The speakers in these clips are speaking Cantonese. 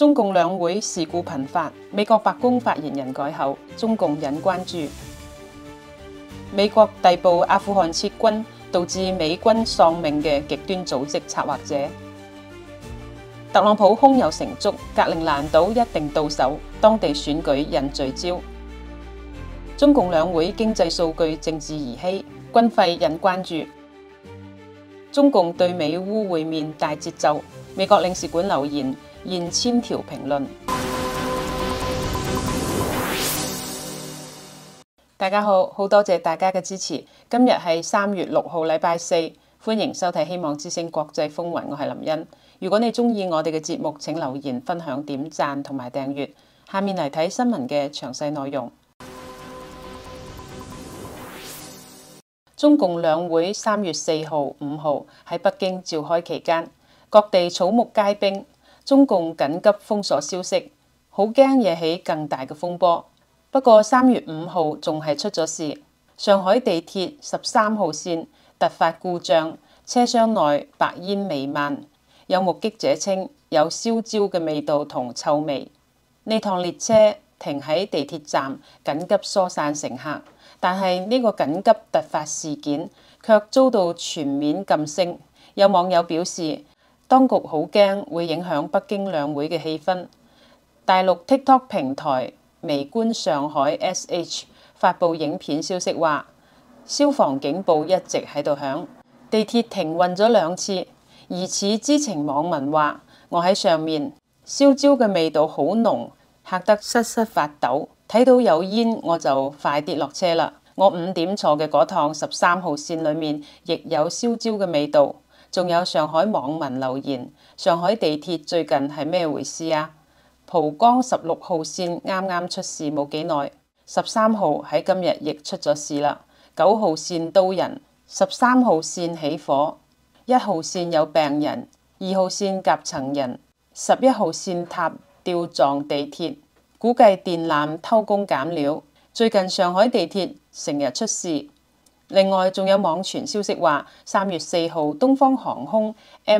中共兩會事故頻發，美國白宮發言人改口，中共引關注。美國逮捕阿富汗撤軍導致美軍喪命嘅極端組織策劃者。特朗普胸有成竹，格陵蘭島一定到手，當地選舉引聚焦。中共兩會經濟數據政治兒戲，軍費引關注。中共對美烏會面大節奏，美國領事館留言現千條評論。大家好，好多謝大家嘅支持。今日係3月6號，禮拜四，歡迎收睇《希望之聲國際風雲》，我係林茵。如果你中意我哋嘅節目，請留言、分享、點讚同埋訂閱。下面嚟睇新聞嘅詳細內容。中共兩會3月4號、5號喺北京召開期間，各地草木皆兵。中共緊急封鎖消息，好驚惹起更大嘅風波。不過3月5號仲係出咗事，上海地鐵13號線突發故障，車廂內白煙彌漫。有目擊者稱有燒焦嘅味道同臭味。呢趟列車停喺地鐵站，緊急疏散乘客。但係呢個緊急突發事件卻遭到全面禁聲。有網友表示，當局好驚會影響北京兩會嘅氣氛。大陸 TikTok 平台微觀上海 SH 發布影片消息話，消防警報一直喺度響，地鐵停運咗2次。疑似知情網民話，我喺上面，燒焦嘅味道好濃，嚇得瑟瑟發抖。睇到有煙我就快跌落車啦。我5點坐嘅嗰趟13號線裡面亦有燒焦嘅味道。仲有上海網民留言：上海地鐵最近係咩回事啊？浦江16號線啱啱出事冇幾耐，13號喺今日亦出咗事啦。9號線刀人，13號線起火，1號線有病人，2號線夾層人，11號線塔吊撞地鐵。估計電纜偷工減料。最近上海地鐵成日出事。另外仲有網傳消息話，3月4號東方航空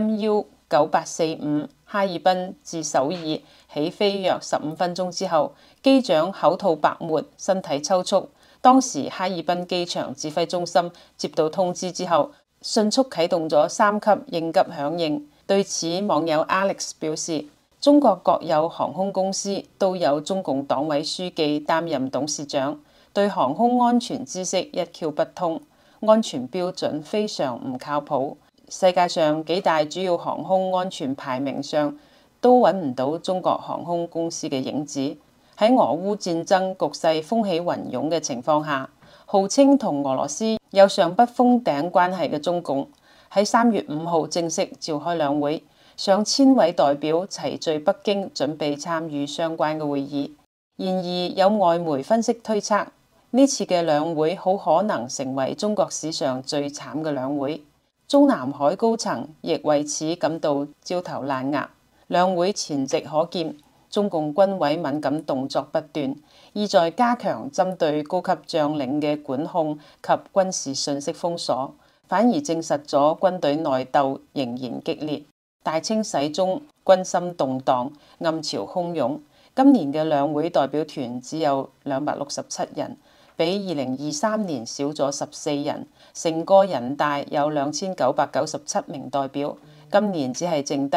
MU9845 哈爾濱至首爾起飛約15分鐘之後，機長口吐白沫，身體抽搐。當時哈爾濱機場指揮中心接到通知之後，迅速啟動咗3級應急響應。對此，網友 Alex 表示，中國各有航空公司都有中共黨委書記擔任董事長，對航空安全知識一竅不通，安全標準非常唔靠譜。世界上幾大主要航空安全排名上都揾唔到中國航空公司嘅影子。喺俄烏戰爭局勢風起雲湧嘅情況下，號稱同俄羅斯有上不封頂關係嘅中共，喺3月5號正式召開兩會。上千位代表齊聚北京，準備參與相關嘅會議。然而有外媒分析推測，呢次嘅兩會好可能成為中國史上最慘嘅兩會。中南海高層亦為此感到焦頭爛額。兩會前夕可見，中共軍委敏感動作不斷，意在加強針對高級將領嘅管控及軍事信息封鎖，反而證實咗軍隊內鬥仍然激烈。大清洗中軍心動盪，暗潮洶湧。今年嘅兩會代表團只有267人，比2023年少咗14人。成個人大有2997名代表，今年只係剩低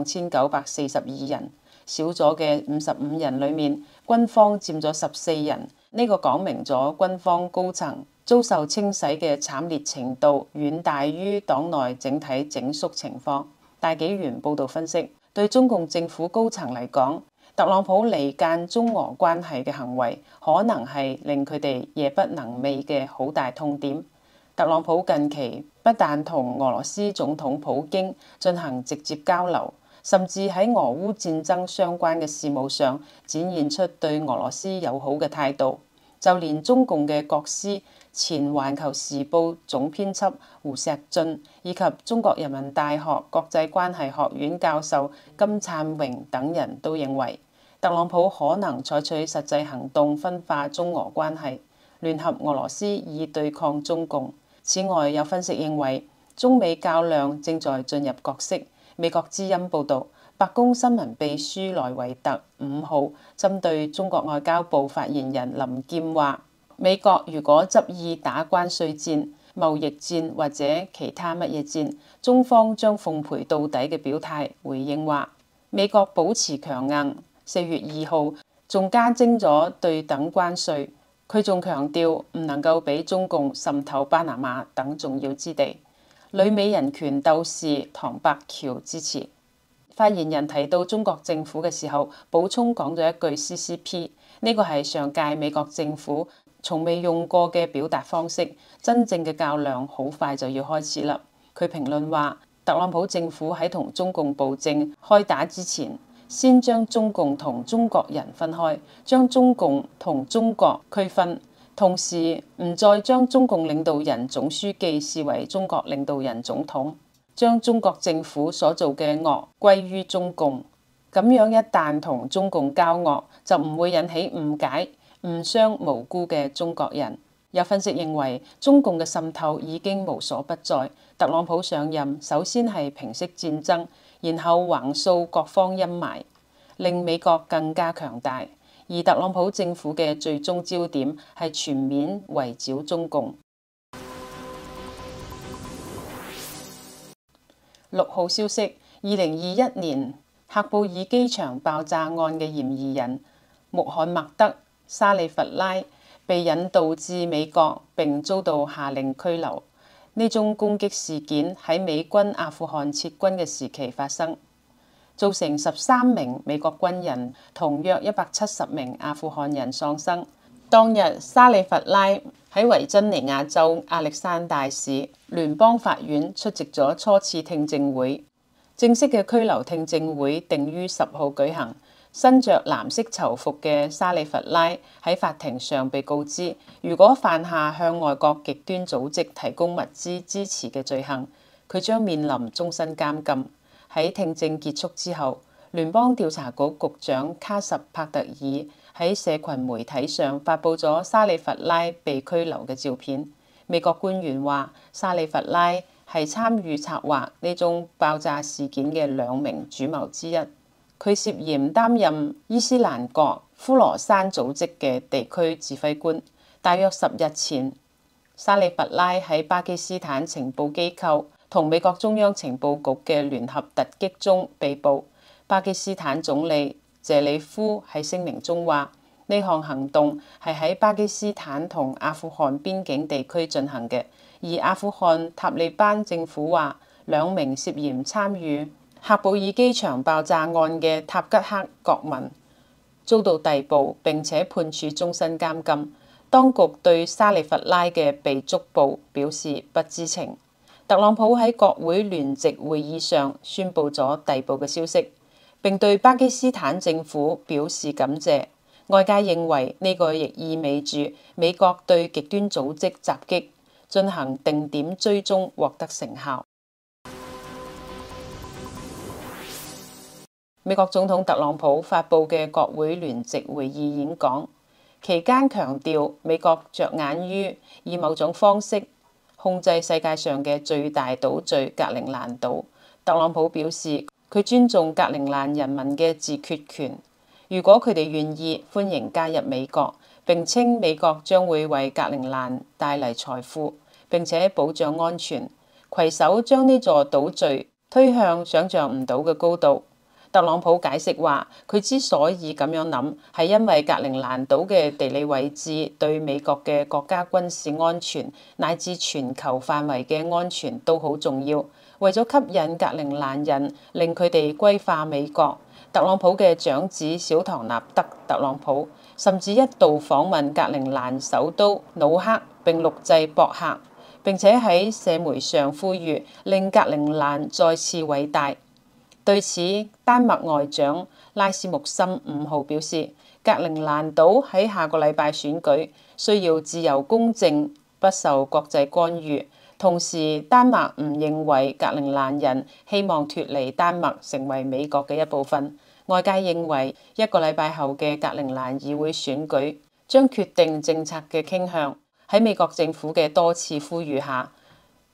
2942人。少咗嘅55人裡面，軍方佔咗14人。呢個講明咗軍方高層遭受清洗嘅慘烈程度遠大於黨內整體整肅情況。大紀元報導分析，對中共政府高層嚟講，特朗普離間中俄關係嘅行為，可能係令佢哋夜不能寐嘅好大痛點。特朗普近期不但同俄羅斯總統普京進行直接交流，甚至喺俄烏戰爭相關嘅事務上展現出對俄羅斯友好嘅態度。就連中共嘅國師、前環球時報總編輯胡錫進以及中國人民大學國際關係學院教授金燦榮等人都認為，特朗普可能採取實際行動分化中俄關係，聯合俄羅斯以對抗中共。此外，有分析認為，中美較量正在進入角色。美國之音報導， 白宮新聞秘書萊維特5號針對中國外交部發言人林劍話，美國如果執意打關稅戰、貿易戰或者其他乜嘢戰，中方將奉陪到底嘅表態，回應話美國保持強硬。4月2號仲加徵咗對等關稅。佢仲強調唔能夠俾中共滲透巴拿馬等重要之地。旅美人權鬥士唐伯喬支持。發言人提到中國政府嘅時候，補充講咗一句 CCP， 呢個係上屆美國政府從未用過嘅表達方式。真正嘅較量好快就要開始啦。佢評論話，特朗普政府喺同中共暴政開打之前，先將中共同中國人分開，將中共同中國區分，同時唔再將中共領導人總書記視為中國領導人總統，將中國政府所做嘅惡歸於中共。咁樣一旦同中共交惡，就唔會引起誤解，誤傷無辜嘅中國人。有分析認為，中共嘅滲透已經無所不在。特朗普上任，首先係平息戰爭，然後橫掃各方陰霾，令美國更加強大。而特朗普政府嘅最終焦點係全面圍剿中共。6號消息，2021年喀布爾機場爆炸案嘅嫌疑人穆罕默德·沙利弗拉被引渡至美國並遭到下令拘留。呢宗攻擊事件喺美軍阿富汗撤軍嘅時期發生，造成13名美國軍人同約170名阿富汗人喪生。當日，沙利弗拉喺維珍尼亞州亞歷山大市聯邦法院出席咗初次聽證會。正式嘅拘留聽證會定於10號舉行。身着藍色囚服嘅沙利弗拉喺法庭上被告知，如果犯下向外國極端組織提供物資支持嘅罪行，佢將面臨終身監禁。喺聽證結束之後，聯邦調查局局長卡什帕特爾喺社群媒體上發布咗沙利弗拉被拘留嘅照片。美國官員話，沙利弗拉係參與策劃呢宗爆炸事件嘅2名主謀之一。佢涉嫌擔任伊斯蘭國呼羅珊組織嘅地區指揮官。大約10日前，沙利弗拉喺巴基斯坦情報機構同美國中央情報局嘅聯合突擊中被捕。巴基斯坦總理謝里夫喺聲明中話，呢項行動係喺巴基斯坦同阿富汗邊境地區進行嘅，而阿富汗塔利班政府話2名涉嫌參與喀布爾機場爆炸案嘅塔吉克國民遭到逮捕並且判處終身監禁。當局對沙利弗拉嘅被捉捕表示不知情。特朗普喺國會聯席會議上宣布咗逮捕嘅消息，並對巴基斯坦政府表示感謝。外界認為呢個亦意味住美國對極端組織襲擊進行定點追蹤獲得成效。美國總統特朗普發布嘅國會聯席會議演講期間強調，美國着眼於以某種方式控制世界上嘅最大島嶼格陵蘭島。特朗普表示，佢尊重格陵蘭人民嘅自決權，如果佢哋願意，歡迎加入美國。並稱美國將會為格陵蘭帶嚟財富，並且保障安全，攜手將呢座島嶼推向想象唔到嘅高度。特朗普解釋話，佢之所以咁樣諗，係因為格陵蘭島嘅地理位置對美國嘅國家軍事安全乃至全球範圍嘅安全都好重要。為咗吸引格陵蘭人，令佢哋歸化美國，特朗普嘅長子小唐納德·特朗普甚至一度訪問格陵蘭首都努克並錄製博客，並且喺社媒上呼籲令格陵蘭再次偉大。對此，丹麥外長拉斯穆森5號表示，格陵蘭島喺下個禮拜選舉需要自由公正，不受國際干預。同時，丹麥唔認為格陵蘭人希望脫離丹麥成為美國嘅一部分。外界認為1個禮拜後嘅格陵蘭議會選舉將決定政策嘅傾向。喺美國政府嘅多次呼籲下，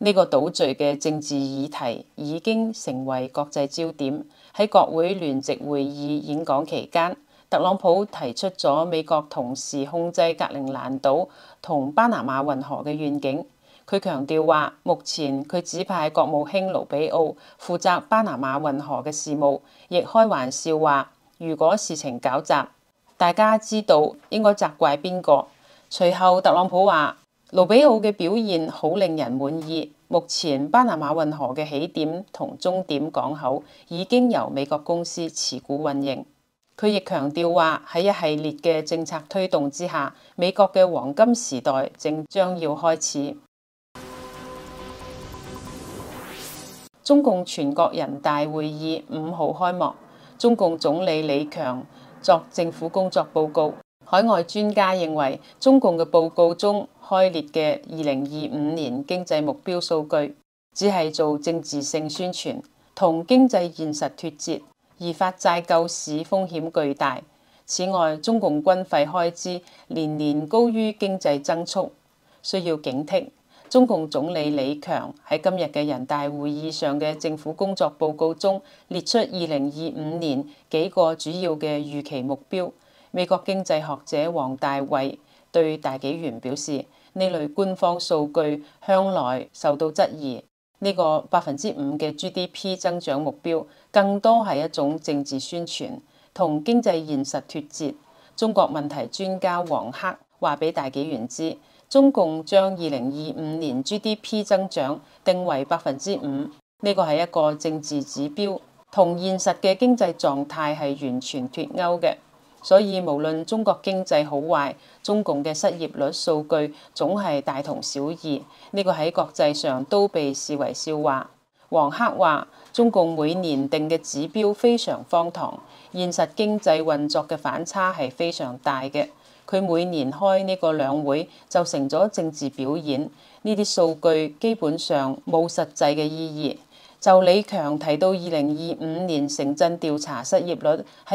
呢個島嶼嘅政治議題已經成為國際焦點。喺國會聯席會議演講期間，特朗普提出咗美國同時控制格陵蘭島同巴拿馬運河嘅願景。佢強調話，目前佢指派國務卿盧比奧負責巴拿馬運河嘅事務，亦開玩笑話，如果事情搞砸，大家知道應該責怪邊個。隨後特朗普話，盧比奧嘅表現好令人滿意。目前巴拿馬運河嘅起點同終點港口已經由美國公司持股運營。佢亦強調話，喺一系列嘅政策推動之下，美國嘅黃金時代正將要開始。中共全國人大會議5號開幕，中共總理李強作政府工作報告。海外專家認為，中共嘅報告中開列嘅2025年經濟目標數據，只係做政治性宣傳，同經濟現實脫節，而發債救市風險巨大。此外，中共軍費開支年年高於經濟增速，需要警惕。中共總理李強喺今日嘅人大會議上嘅政府工作報告中列出2025年幾個主要嘅預期目標。美國經濟學者王大衛對大紀元表示，呢類官方數據向來受到質疑。呢個5%嘅 GDP 增長目標更多係一種政治宣傳，同經濟現實脫節。中國問題專家王克話俾大紀元知，中共將2025年 GDP 增長定為5%，呢個係一個政治指標，同現實嘅經濟狀態係完全脫鈎嘅。所以無論中國經濟好壞，中共嘅失業率數據總係大同小異，呢個喺國際上都被視為笑話。王克話，中共每年定嘅指標非常荒唐，現實經濟運作嘅反差係非常大嘅。佢每年開呢個兩會就成咗政治表演，呢啲數據基本上冇實際嘅意義。就李強提到2025年城鎮調查失業率喺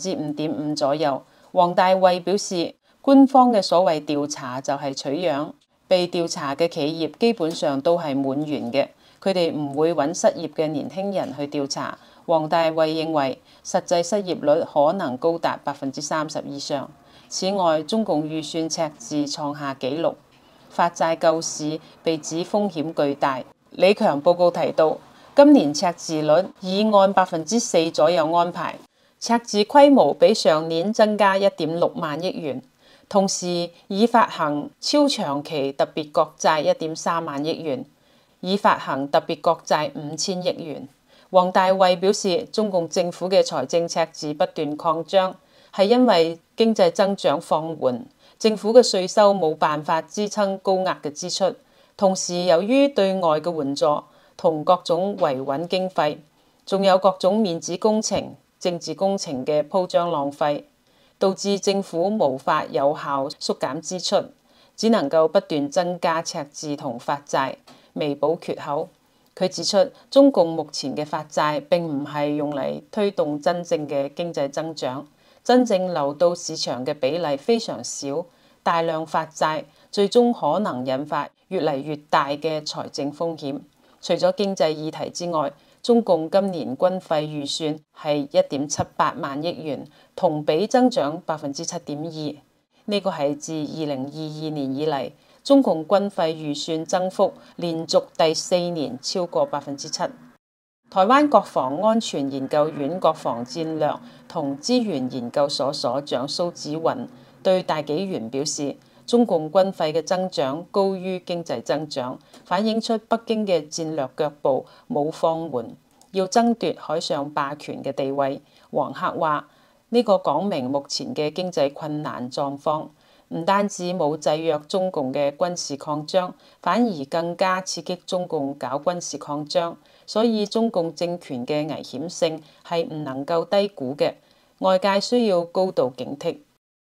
5.5%左右，王大衛表示，官方嘅所謂調查就係取樣，被調查嘅企業基本上都係滿員嘅，佢哋唔會揾失業嘅年輕人去調查。王大衛認為，實際失業率可能高達30%以上。此外，中共預算赤字創下紀錄，發債救市被指風險巨大。李強報告提到，今年赤字率已按4%左右安排，赤字規模比上年增加1.6萬億元，同時已發行超長期特別國債1.3萬億元，已發行特別國債5000億元。王大衛表示，中共政府嘅財政赤字不斷擴張，係因為經濟增長放緩，政府嘅稅收冇辦法支撐高額嘅支出，同時由於對外嘅援助同各種維穩經費，仲有各種面子工程、政治工程嘅鋪張浪費，導致政府無法有效縮減支出，只能夠不斷增加赤字同發債，彌補缺口。佢指出，中共目前嘅發債並唔係用嚟推動真正嘅經濟增長，真正流到市場嘅比例非常少，大量發債最終可能引發越嚟越大嘅財政風險。除咗經濟議題之外，中共今年軍費預算係1.78萬億元，同比增長7.2%。呢個係自2022年以嚟，中共軍費預算增幅連續第4年超過7%。台灣國防安全研究院國防戰略同資源研究所所長蘇紫雲對大紀元表示，中共軍費嘅增長高於經濟增長，反映出北京嘅戰略腳步冇放緩，要爭奪海上霸權嘅地位。王克話，呢個講明目前嘅經濟困難狀況，唔單止冇制約中共嘅軍事擴張，反而更加刺激中共搞軍事擴張，所以中共政權嘅危險性係唔能夠低估嘅，外界需要高度警惕。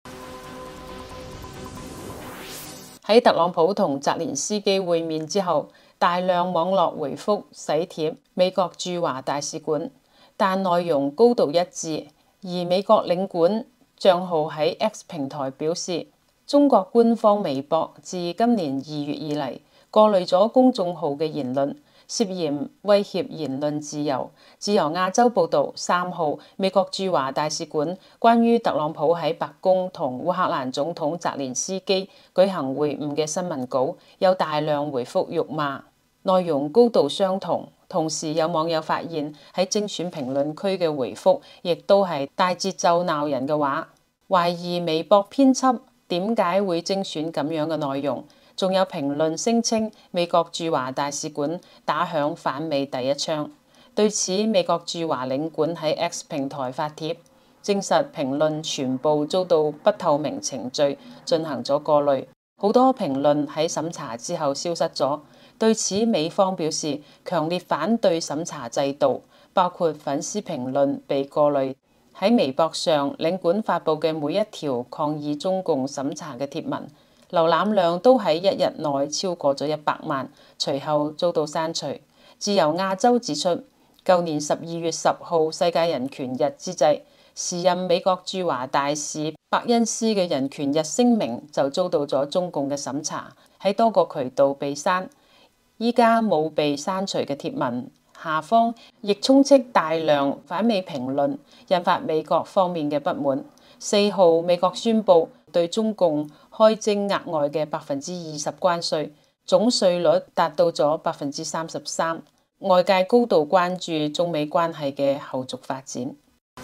喺特朗普同澤連斯基會面之後，大量網絡回覆洗帖美國駐華大使館，但內容高度一致。而美國領館帳號喺 X 平台表示，中國官方微博自今年2月以嚟過濾咗公眾號嘅言論，涉嫌威脅言論自由。自由亞洲報導，3號美國駐華大使館關於特朗普喺白宮同烏克蘭總統澤連斯基舉行會晤嘅新聞稿有大量回覆辱罵，內容高度相同。同時有網友發現喺精選評論區嘅回覆亦都係大節奏鬧人嘅話，懷疑微博編輯點解會精選咁樣嘅內容。仲有評論聲稱美國駐華大使館打響反美第一槍。對此，美國駐華領館喺 X 平台發帖，證實評論全部遭到不透明程序進行咗過濾，好多評論喺審查之後消失咗。對此，美方表示強烈反對審查制度，包括粉絲評論被過濾。喺微博上，領館發布嘅每一條抗議中共審查嘅貼文，瀏覽量都喺一日內超過咗100萬，隨後遭到刪除。自由亞洲指出，舊年12月10號世界人權日之際，時任美國駐華大使伯恩斯嘅人權日聲明就遭到咗中共嘅審查，喺多個渠道被刪。依家冇被刪除嘅貼文下方亦充斥大量反美評論，引發美國方面嘅不滿。4號美國宣布對中共開徵額外嘅20%關稅，總稅率達到咗33%。外界高度關注中美關係嘅後續發展。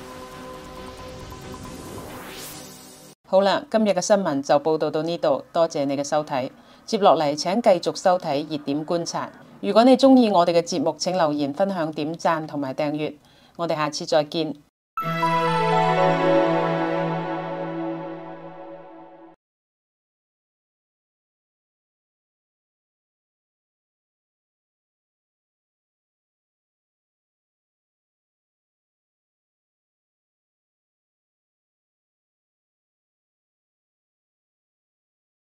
好啦，今日嘅新聞就報道到呢度，多謝你嘅收睇。接落嚟請繼續收睇熱點觀察。如果你鍾意我哋嘅節目，請留言、分享、點讚同埋訂閱。我哋下次再見。